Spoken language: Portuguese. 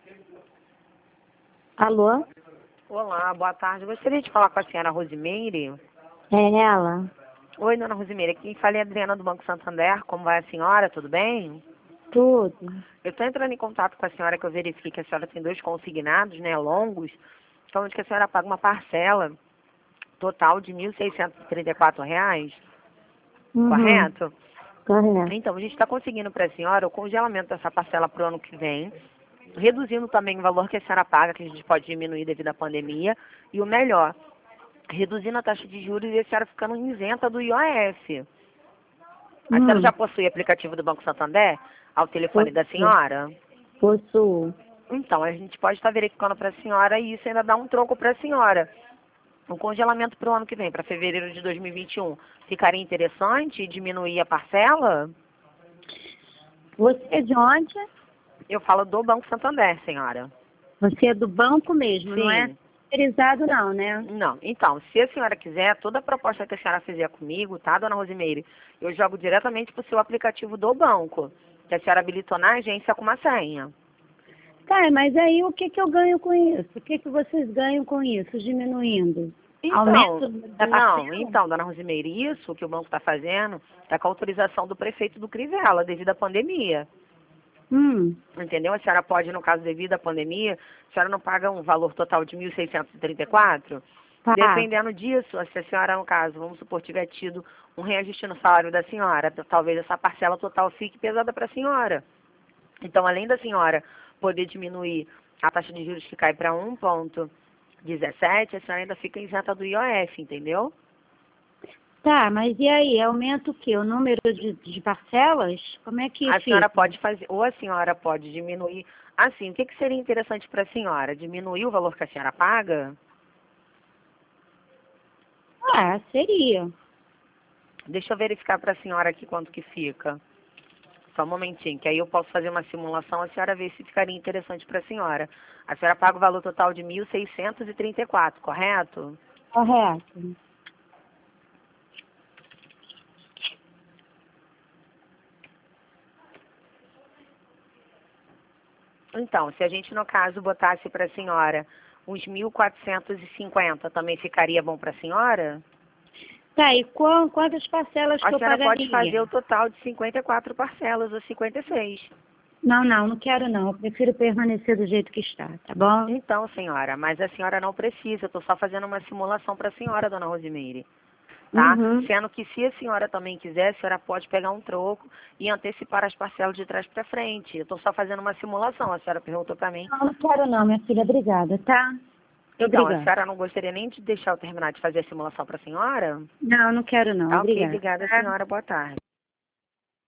Alô? Olá, boa tarde. Gostaria de falar com a senhora Rosimeire. É ela? Oi, dona Rosimeire. Aqui falei Adriana do Banco Santander. Como vai a senhora? Tudo bem? Tudo. Eu estou entrando em contato com a senhora que eu verifiquei que a senhora tem 2 consignados, né, longos. Então, de que a senhora paga uma parcela total de R$ 1.634, Uhum. correto? Correto. Então, a gente está conseguindo para a senhora o congelamento dessa parcela para o ano que vem, reduzindo também o valor que a senhora paga, que a gente pode diminuir devido à pandemia, e o melhor, reduzindo a taxa de juros e a senhora ficando isenta do IOF. A senhora já Hum. possui aplicativo do Banco Santander ao telefone da Possuo. senhora? Possuo. Então, a gente pode estar verificando para a senhora e isso ainda dá um troco para a senhora. O congelamento para o ano que vem, para fevereiro de 2021, ficaria interessante diminuir a parcela? Você é de onde? Eu falo do Banco Santander, senhora. Você é do banco mesmo, não é Sim. terceirizado não, né? Não. Então, se a senhora quiser, toda a proposta que a senhora fizer comigo, tá, dona Rosimeire, eu jogo diretamente para o seu aplicativo do banco, que a senhora habilitou na agência com uma senha. Tá, mas aí o que que eu ganho com isso? O que que vocês ganham com isso, diminuindo? Então, Aumento da não, parcela? então, dona Rosimeire, isso que o banco está fazendo é com a autorização do prefeito do Crivella, devido à pandemia. Hum. Entendeu? A senhora pode, no caso, devido à pandemia, a senhora não paga um valor total de 1.634. Tá. Dependendo disso, se a senhora, no caso, vamos supor, tiver tido um reajuste no salário da senhora, talvez essa parcela total fique pesada para a senhora. Então, além da senhora poder diminuir a taxa de juros que cai para 1,17, a senhora ainda fica isenta do IOF, entendeu? Tá, mas e aí? Aumenta o quê? O número de parcelas? Como é que A senhora fica? pode fazer, ou a senhora pode diminuir. Assim, o que seria interessante para a senhora? Diminuir o valor que a senhora paga? Ah, seria. Deixa eu verificar para a senhora aqui quanto que fica. Só um momentinho, que aí eu posso fazer uma simulação, a senhora vê se ficaria interessante para a senhora. A senhora paga o valor total de 1.634, correto? Correto. Então, se a gente, no caso, botasse para a senhora uns 1.450, também ficaria bom para a senhora? Tá, e quantas parcelas A que eu senhora pode pagaria? fazer o total de 54 parcelas, ou 56. Não quero não. Eu prefiro permanecer do jeito que está, tá bom? Então, senhora, mas a senhora não precisa, eu estou só fazendo uma simulação para a senhora, dona Rosimeire, tá? Uhum. Sendo que se a senhora também quiser, a senhora pode pegar um troco e antecipar as parcelas de trás para frente. Eu estou só fazendo uma simulação, a senhora perguntou para mim. Não quero não, minha filha. Obrigada, tá? Então, a Obrigada. senhora não gostaria nem de deixar eu terminar de fazer a simulação para a senhora? Não quero não. Tá ok, Obrigada. obrigada, Tá? senhora, boa tarde.